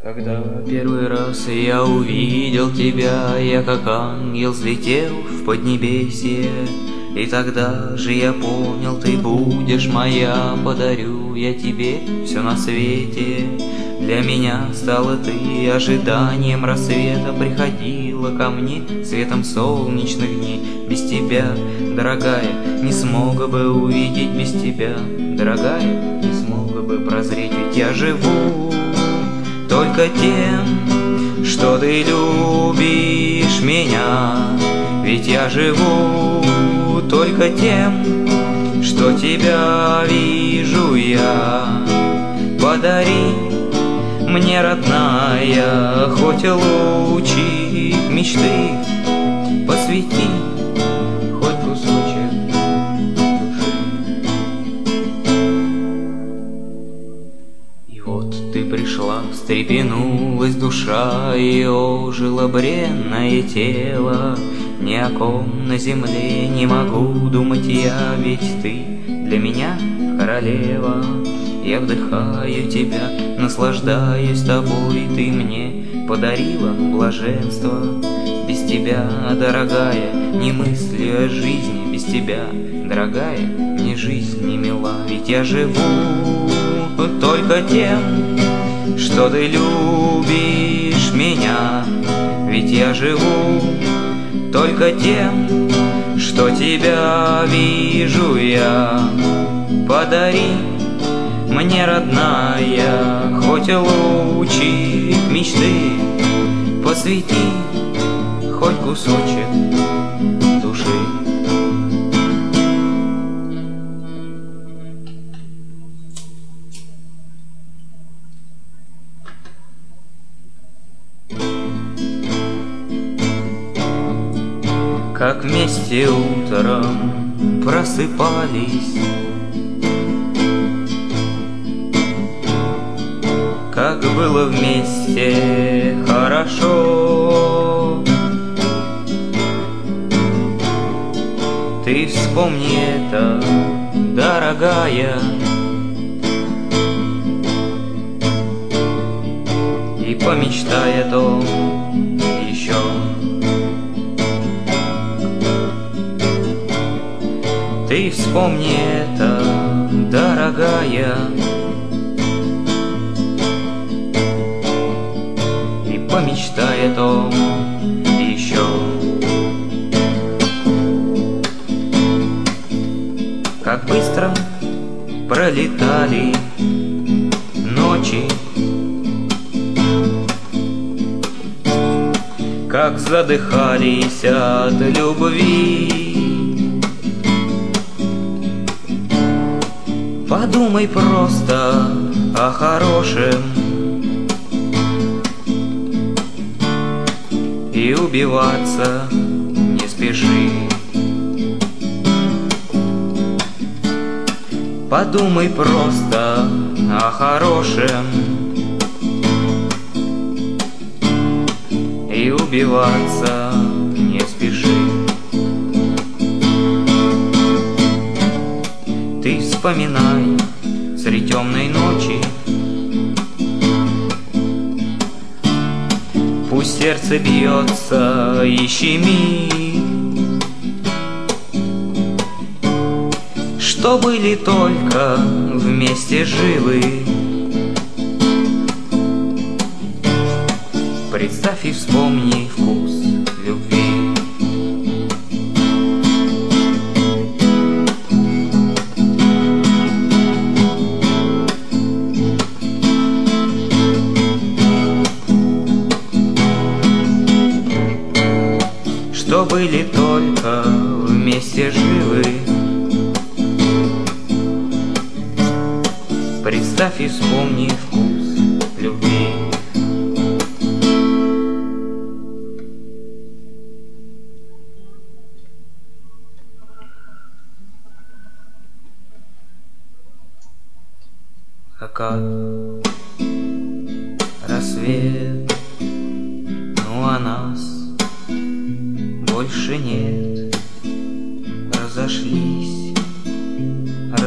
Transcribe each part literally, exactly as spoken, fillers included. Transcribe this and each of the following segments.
Когда первый раз я увидел тебя, я как ангел взлетел в поднебесье. И тогда же я понял, ты будешь моя, подарю я тебе все на свете. Для меня стала ты ожиданием рассвета, приходила ко мне светом солнечных дней. Без тебя, дорогая, не смог бы увидеть, без тебя, дорогая, не смог бы прозреть, ведь я живу только тем, что ты любишь меня. Ведь я живу только тем, что тебя вижу я. Подари мне, родная, хоть лучик мечты, посвяти хоть кусочек души. И вот ты пришла, встрепенулась душа, и ожило бренное тело. Ни о ком на земле не могу думать я, ведь ты для меня королева. Я вдыхаю тебя, наслаждаюсь тобой, ты мне подарила блаженство. Без тебя, дорогая, не мыслю о жизни, без тебя, дорогая, мне жизнь не мила. Ведь я живу только тем, что ты любишь меня. Ведь я живу только тем, что тебя вижу я. Подари мне, родная, хоть лучик мечты, посвяти хоть кусочек души. Как вместе утром просыпались, как было вместе хорошо. Ты вспомни это, дорогая, и помечтай о том еще. Ты вспомни это, дорогая, и помечтай о том еще. Как быстро пролетали ночи, как задыхались от любви. Подумай просто о хорошем и убиваться не спеши. Подумай просто о хорошем и убиваться не спеши. Ты вспоминай средь темной ночи, пусть сердце бьется и щемит, что были только вместе живы. Представь и вспомни вкус любви. Что были только вместе живы. Представь и вспомни вкус любви. Закат, рассвет, ну а нас больше нет. Разошлись,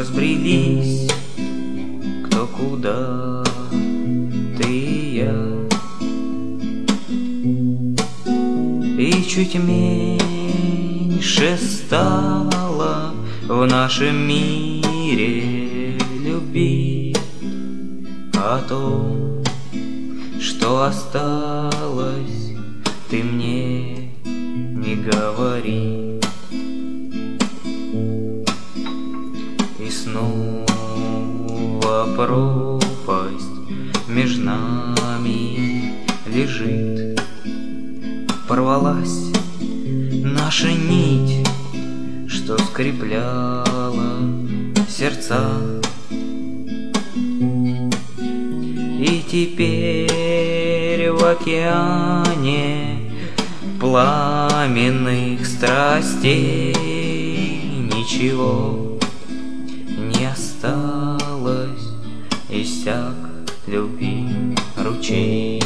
разбрелись, кто куда, ты и я. чуть меньше стало в нашем мире любви, о том, что осталось, ты мне не говори. И снова пропасть между нами лежит. Порвалась наша нить, что скрепляла сердца. И теперь в океане пламенных страстей ничего не осталось, иссяк любви ручей.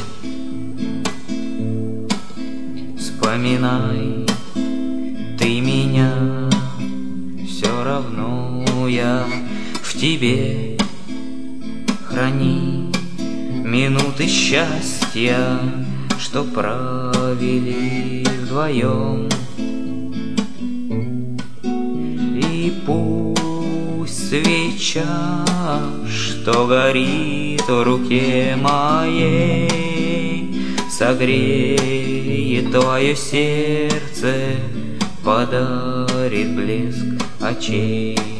Вспоминай ты меня, все равно я в тебе. Храни минуты счастья, что провели вдвоем. И пусть свеча, что горит в руке моей, согреет твое сердце, подарит блеск очей.